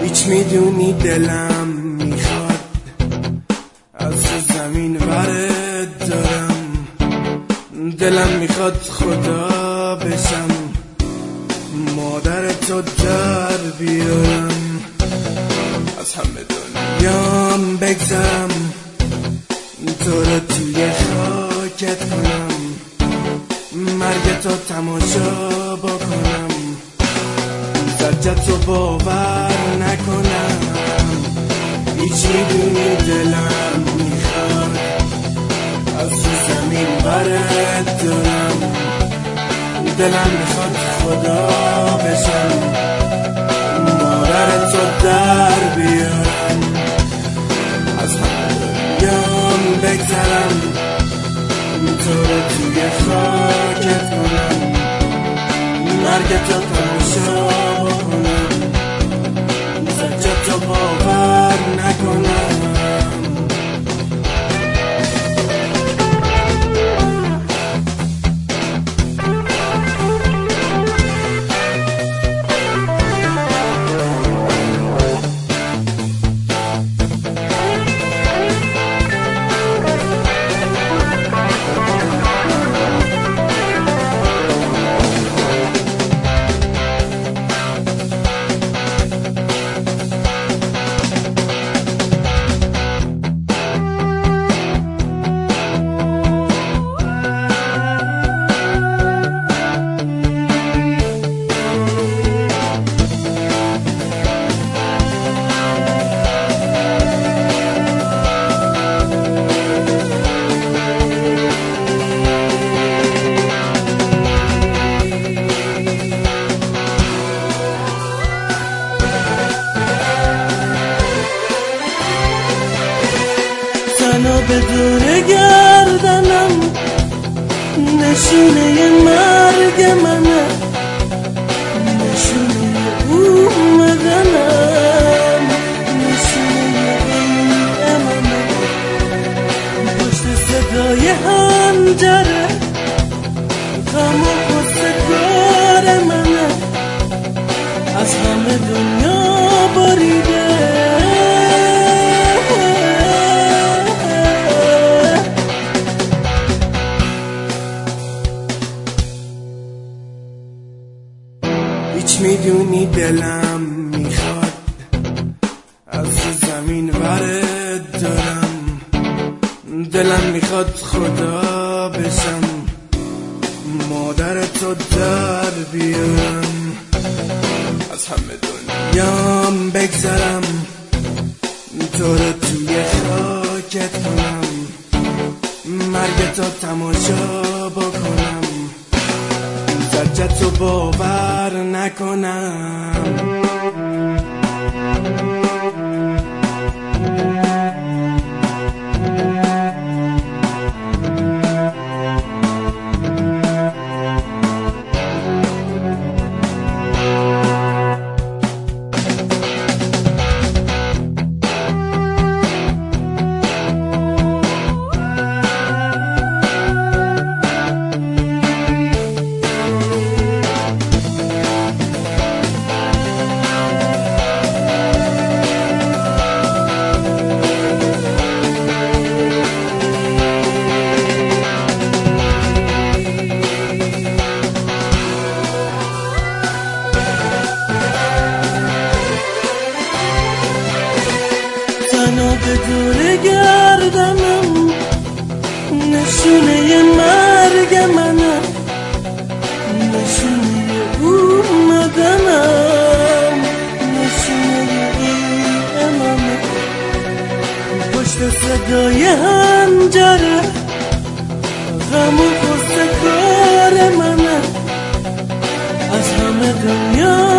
هیچ میدونی دلم میخواد از زمین ورد دارم، دلم میخواد خدا بشم، مادر تو در بیارم، از همه دنیام بگذرم، تو رو توی خاکت کنم، مرگ تو تماشا بکنم، زجت رو باور نکنم. هیچ میدونی دلم میخواد از زمین برد دارم، دلم میخواد خدا بشم، مادر تو در بیارم، از همه دنیام بگذرم، تو رو توی خاکت کنم، مرگ تو تماشا بکنم، زجت رو باور نکنم. تنها بدون گردنم نشونه مرگ منه، نشونه اومدنم، نشونه این منه، پشت صدای حنجره غم و غصه کار منه، از همه دنیا بریده. هیچ میدونی دلم میخواد از زمین ورد دارم، دلم میخواد خدا بشم، مادر تو در بیارم، از همه دنیام بگذرم، تو رو توی خاکت کنم، مرگ تو تماشا بکنم، زجت رو باور نکنم. بدون گردنم نشونه مرگ منه، نشونه اومدنم، نشونه این منه، پشت صدای حنجره غم و غصه کار منه، از همه دنیا